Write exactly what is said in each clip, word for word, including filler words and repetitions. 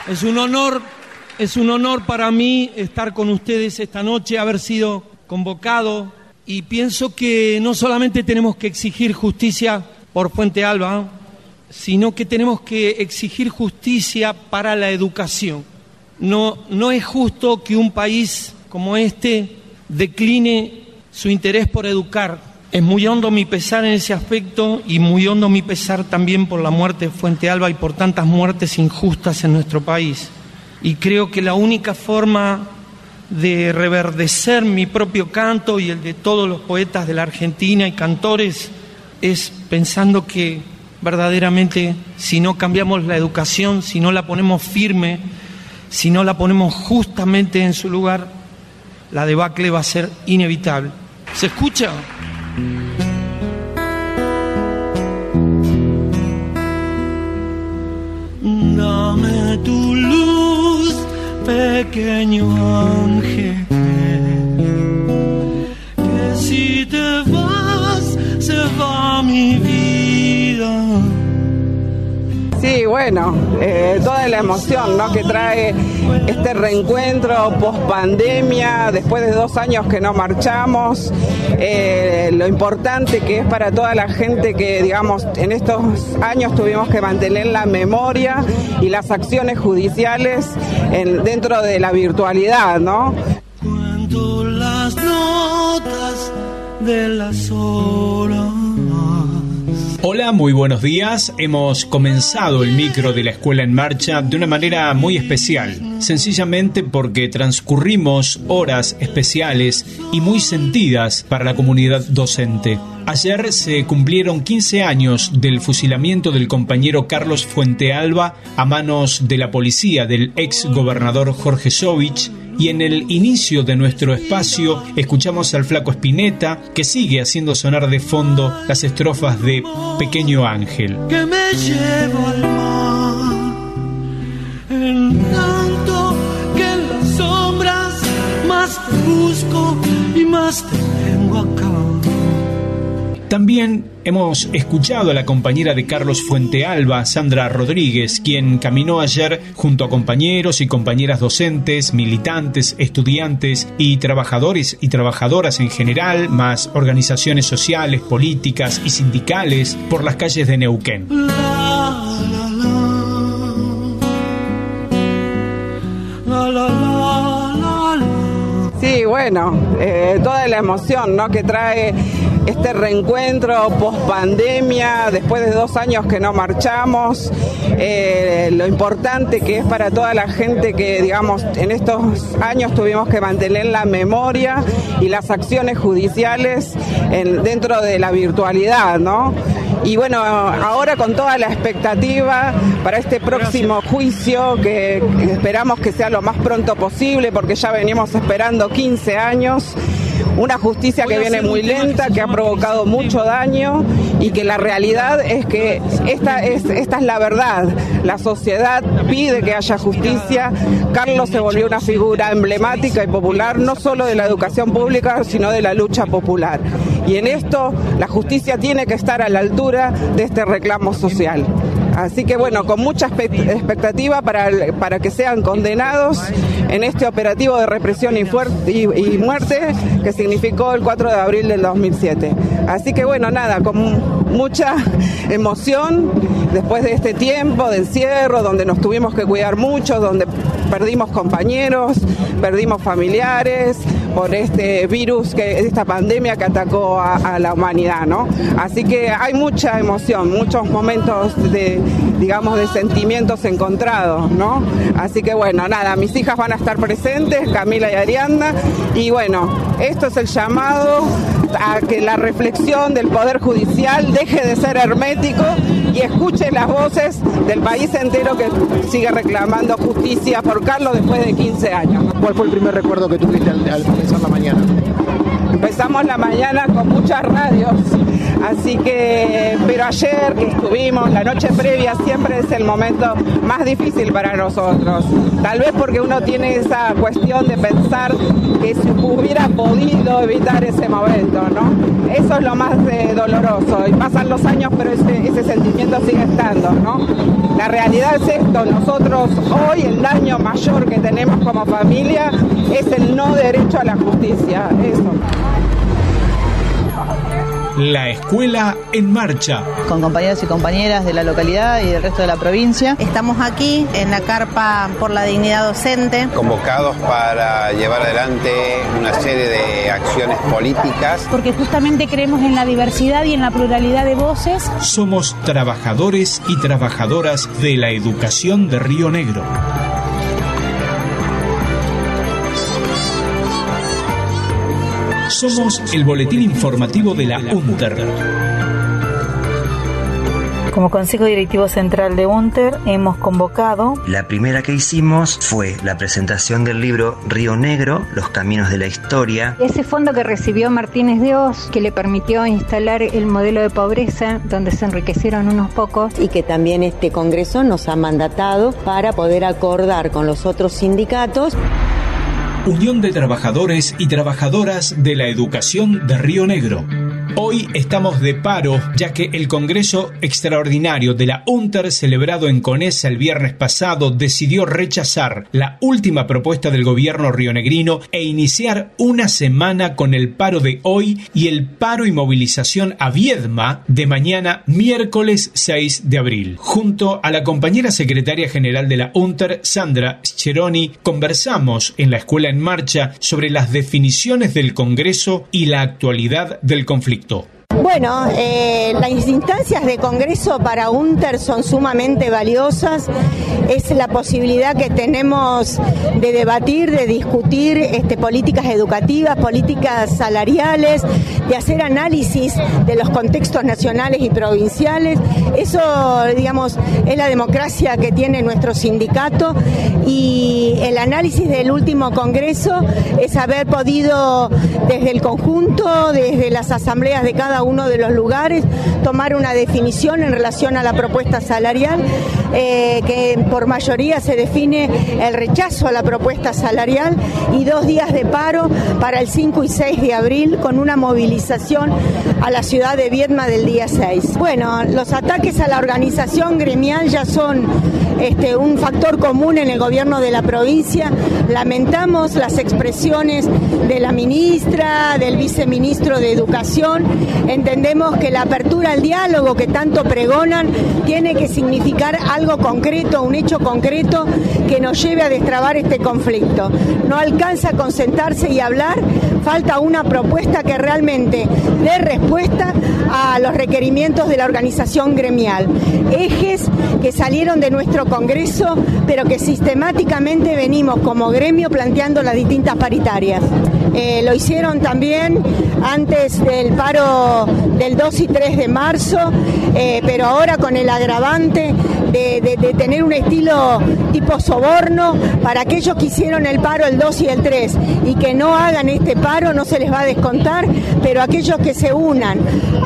Es un honor, es un honor para mí estar con ustedes esta noche, haber sido convocado, y pienso que no solamente tenemos que exigir justicia por Fuente Alba, sino que tenemos que exigir justicia para la educación. No, no es justo que un país como este decline su interés por educar. Es muy hondo mi pesar en ese aspecto y muy hondo mi pesar también por la muerte de Fuente Alba y por tantas muertes injustas en nuestro país. Y creo que la única forma de reverdecer mi propio canto y el de todos los poetas de la Argentina y cantores es pensando que verdaderamente si no cambiamos la educación, si no la ponemos firme, si no la ponemos justamente en su lugar, la debacle va a ser inevitable. ¿Se escucha? Dame tu luz, pequeño ángel, que si te vas, se va mi vida. Sí, bueno, eh, toda la emoción, ¿no?, que trae este reencuentro post-pandemia, después de dos años que no marchamos, eh, lo importante que es para toda la gente que, digamos, en estos años tuvimos que mantener la memoria y las acciones judiciales en, dentro de la virtualidad, ¿no? Cuento las notas de las horas. Hola, muy buenos días. Hemos comenzado el micro de la Escuela en Marcha de una manera muy especial, sencillamente porque transcurrimos horas especiales y muy sentidas para la comunidad docente. Ayer se cumplieron quince años del fusilamiento del compañero Carlos Fuente Alba a manos de la policía del ex gobernador Jorge Sovich. Y en el inicio de nuestro espacio escuchamos al Flaco Spinetta, que sigue haciendo sonar de fondo las estrofas de Pequeño Ángel. Que me llevo al mar, en tanto que en las sombras más te busco y más te tengo acá. También hemos escuchado a la compañera de Carlos Fuente Alba, Sandra Rodríguez, quien caminó ayer junto a compañeros y compañeras docentes, militantes, estudiantes y trabajadores y trabajadoras en general, más organizaciones sociales, políticas y sindicales por las calles de Neuquén. Sí, bueno, eh, toda la emoción, ¿no?, que trae este reencuentro post-pandemia, después de dos años que no marchamos, eh, lo importante que es para toda la gente que, digamos, en estos años tuvimos que mantener la memoria y las acciones judiciales en, dentro de la virtualidad, ¿no? Y bueno, ahora con toda la expectativa para este próximo juicio, que esperamos que sea lo más pronto posible, porque ya venimos esperando quince años, una justicia que viene muy lenta, que ha provocado mucho daño y que la realidad es que esta es, esta es la verdad. La sociedad pide que haya justicia. Carlos se volvió una figura emblemática y popular, no solo de la educación pública, sino de la lucha popular. Y en esto la justicia tiene que estar a la altura de este reclamo social. Así que bueno, con mucha expectativa para, para que sean condenados en este operativo de represión y, fuerte, y, y muerte que significó el cuatro de abril del dos mil siete. Así que bueno, nada, con mucha emoción después de este tiempo de encierro, donde nos tuvimos que cuidar mucho, donde perdimos compañeros, perdimos familiares por este virus, que esta pandemia que atacó a, a la humanidad, ¿no? Así que hay mucha emoción, muchos momentos de, digamos, de sentimientos encontrados, ¿no? Así que bueno, nada, mis hijas van a estar presentes, Camila y Ariadna, y bueno, esto es el llamado a que la reflexión del Poder Judicial deje de ser hermético y escuche las voces del país entero que sigue reclamando justicia por Carlos después de quince años. ¿Cuál fue el primer recuerdo que tuviste al, al comenzar la mañana? Empezamos la mañana con muchas radios, así que, pero ayer que estuvimos, la noche previa siempre es el momento más difícil para nosotros. Tal vez porque uno tiene esa cuestión de pensar que si hubiera podido evitar ese momento, ¿no? Eso es lo más eh, doloroso, y pasan los años, pero ese, ese sentimiento sigue estando, ¿no? La realidad es esto, nosotros hoy el daño mayor que tenemos como familia es el no derecho a la justicia, eso. La Escuela en Marcha. Con compañeros y compañeras de la localidad y del resto de la provincia. Estamos aquí en la carpa por la dignidad docente. Convocados para llevar adelante una serie de acciones políticas. Porque justamente creemos en la diversidad y en la pluralidad de voces. Somos trabajadores y trabajadoras de la educación de Río Negro. Somos el boletín informativo de la UNTER. Como Consejo Directivo Central de UNTER hemos convocado. La primera que hicimos fue la presentación del libro Río Negro, Los Caminos de la Historia. Ese fondo que recibió Martínez de Hoz, que le permitió instalar el modelo de pobreza, donde se enriquecieron unos pocos. Y que también este Congreso nos ha mandatado para poder acordar con los otros sindicatos. Unión de Trabajadores y Trabajadoras de la Educación de Río Negro. Hoy estamos de paro, ya que el Congreso Extraordinario de la UNTER, celebrado en Conesa el viernes pasado, decidió rechazar la última propuesta del gobierno rionegrino e iniciar una semana con el paro de hoy y el paro y movilización a Viedma de mañana, miércoles seis de abril. Junto a la compañera secretaria general de la UNTER, Sandra Scheroni, conversamos en la Escuela en Marcha sobre las definiciones del Congreso y la actualidad del conflicto. Bueno, eh, las instancias de Congreso para UNTER son sumamente valiosas. Es la posibilidad que tenemos de debatir, de discutir este, políticas educativas, políticas salariales, de hacer análisis de los contextos nacionales y provinciales. Eso, digamos, es la democracia que tiene nuestro sindicato, y el análisis del último Congreso es haber podido, desde el conjunto, desde las asambleas de cada uno de los lugares, tomar una definición en relación a la propuesta salarial, eh, que por mayoría se define el rechazo a la propuesta salarial, y dos días de paro para el cinco y seis de abril, con una movilización a la ciudad de Viedma del día seis. Bueno, los ataques a la organización gremial ya son este, un factor común en el gobierno de la provincia. Lamentamos las expresiones de la ministra, del viceministro de Educación. Entendemos que la apertura al diálogo que tanto pregonan tiene que significar algo concreto, un hecho concreto que nos lleve a destrabar este conflicto. No alcanza con sentarse y hablar, falta una propuesta que realmente dé respuesta a los requerimientos de la organización gremial. Ejes que salieron de nuestro Congreso, pero que sistemáticamente venimos como gremio planteando las distintas paritarias. Eh, lo hicieron también antes del paro del dos y tres de marzo, eh, pero ahora con el agravante de, de, de tener un estilo tipo soborno para aquellos que hicieron el paro el dos y el tres y que no hagan este paro, no se les va a descontar, pero aquellos que se unan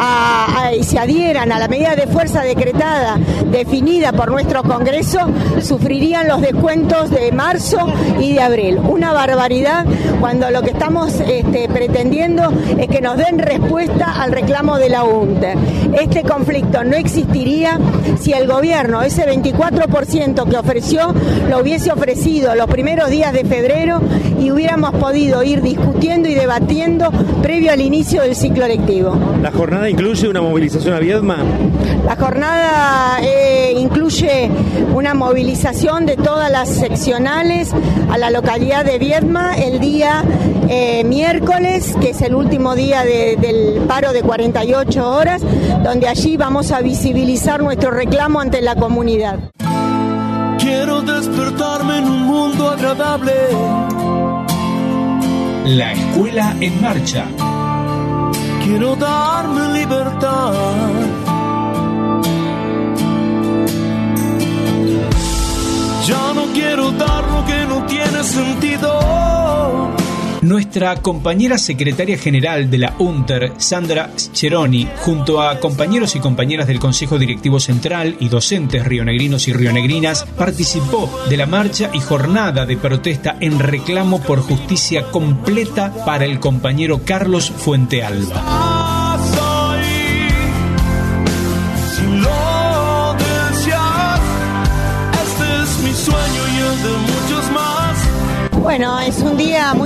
a, a, y se adhieran a la medida de fuerza decretada definida por nuestro Congreso sufrirían los descuentos de marzo y de abril. Una barbaridad, cuando lo que estamos este, pretendiendo es que nos den respuesta al reclamo de la UNTER. Este conflicto no existiría si el gobierno, ese veinticuatro por ciento que ofreció, lo hubiese ofrecido los primeros días de febrero y hubiéramos podido ir discutiendo y debatiendo previo al inicio del ciclo lectivo. ¿La jornada incluye una movilización a Viedma? La jornada eh, incluye una movilización de todas las seccionales a la localidad de Viedma el día eh, miércoles, que es el último día de, del paro de cuarenta y ocho horas, donde allí vamos a visibilizar nuestro reclamo ante la comunidad. Quiero despertarme en un mundo agradable. La Escuela en Marcha. Quiero darme libertad. Ya no quiero dar lo que no tiene sentido. Nuestra compañera secretaria general de la UNTER, Sandra Scheroni, junto a compañeros y compañeras del Consejo Directivo Central y docentes rionegrinos y rionegrinas, participó de la marcha y jornada de protesta en reclamo por justicia completa para el compañero Carlos Fuentealba.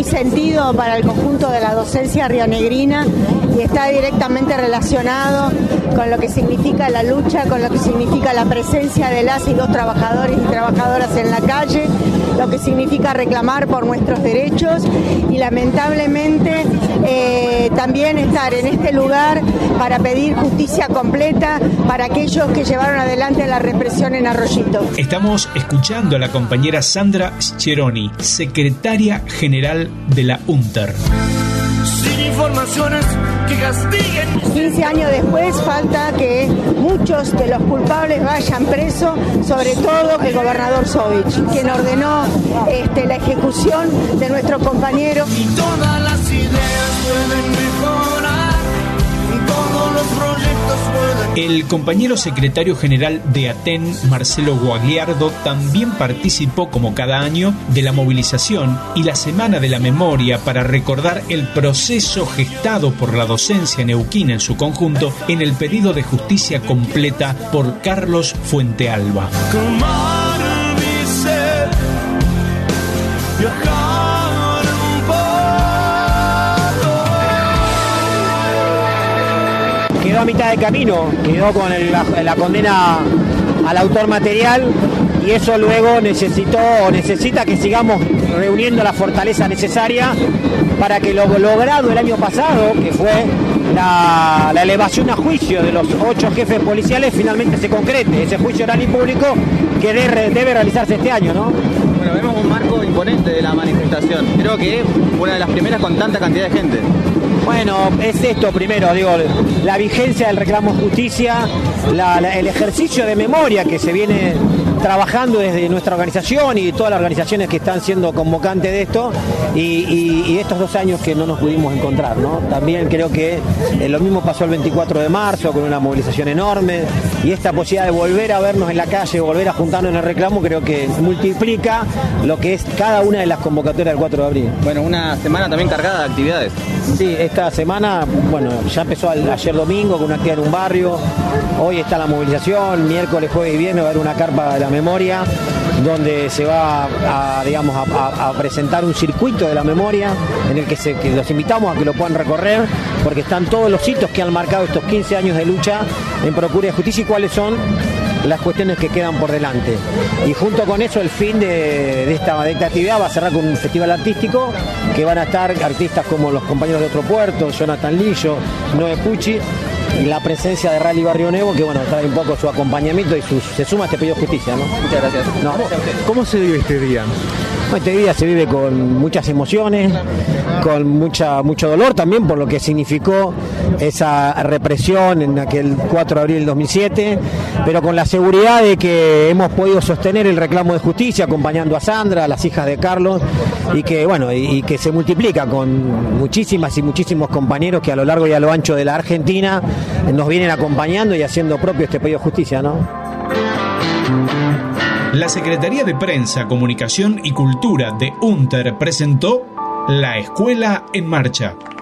sentido para el conjunto de la docencia rionegrina y está directamente relacionado con lo que significa la lucha, con lo que significa la presencia de las y los trabajadores y trabajadoras en la calle, lo que significa reclamar por nuestros derechos y lamentablemente eh, también estar en este lugar para pedir justicia completa para aquellos que llevaron adelante la represión en Arroyito. Estamos escuchando a la compañera Sandra Scheroni, secretaria general de la UNTER. Sin informaciones que castiguen. quince años después falta que muchos de los culpables vayan presos, sobre todo el gobernador Sovich, quien ordenó este, la ejecución de nuestro compañero. Y todas las ideas pueden mejorar, todos los proyectos pueden... El compañero secretario general de ATEN, Marcelo Guagliardo, también participó, como cada año, de la movilización y la Semana de la Memoria para recordar el proceso gestado por la docencia neuquina en su conjunto en el pedido de justicia completa por Carlos Fuentealba. Calmar mi sed, viajar un poco. Quedó a mitad de camino, quedó con el- la, la condena al autor material y eso luego necesitó o necesita que sigamos reuniendo la fortaleza necesaria para que lo logrado el año pasado, que fue la, la elevación a juicio de los ocho jefes policiales, finalmente se concrete. Ese juicio oral y público que debe, debe realizarse este año, ¿no? Bueno, vemos un marco imponente de la manifestación. Creo que una de las primeras con tanta cantidad de gente. Bueno, es esto primero, digo, la vigencia del reclamo de justicia, la- la- el ejercicio de memoria que se viene trabajando desde nuestra organización y todas las organizaciones que están siendo convocantes de esto y, y- y estos dos años que no nos pudimos encontrar, ¿no? También creo que eh, lo mismo pasó el veinticuatro de marzo con una movilización enorme y esta posibilidad de volver a vernos en la calle, volver a juntarnos en el reclamo, creo que multiplica lo que es cada una de las convocatorias del cuatro de abril. Bueno, una semana también cargada de actividades. Sí, esta semana, bueno, ya empezó al- ayer domingo con una actividad en un barrio, hoy está la movilización, miércoles, jueves y viernes va a haber una carpa de la memoria, donde se va a, digamos, a, a- a presentar un circuito de la memoria en el que, se, que los invitamos a que lo puedan recorrer, porque están todos los hitos que han marcado estos quince años de lucha en procura de justicia y cuáles son las cuestiones que quedan por delante. Y junto con eso el fin de, de, esta, de esta actividad va a cerrar con un festival artístico que van a estar artistas como los compañeros de Otro Puerto, Jonathan Lillo, Noé Pucci, y la presencia de Rally Barrio Nuevo, que bueno, trae un poco su acompañamiento y su, se suma a este pedido de justicia, ¿no? Muchas gracias. No, ¿Cómo se vive este día? Bueno, este día se vive con muchas emociones, con mucha mucho dolor también por lo que significó esa represión en aquel cuatro de abril del dos mil siete, pero con la seguridad de que hemos podido sostener el reclamo de justicia acompañando a Sandra, a las hijas de Carlos, y que bueno, y, y que se multiplica con muchísimas y muchísimos compañeros que a lo largo y a lo ancho de la Argentina nos vienen acompañando y haciendo propio este pedido de justicia, ¿no? La Secretaría de Prensa, Comunicación y Cultura de UNTER presentó La Escuela en Marcha.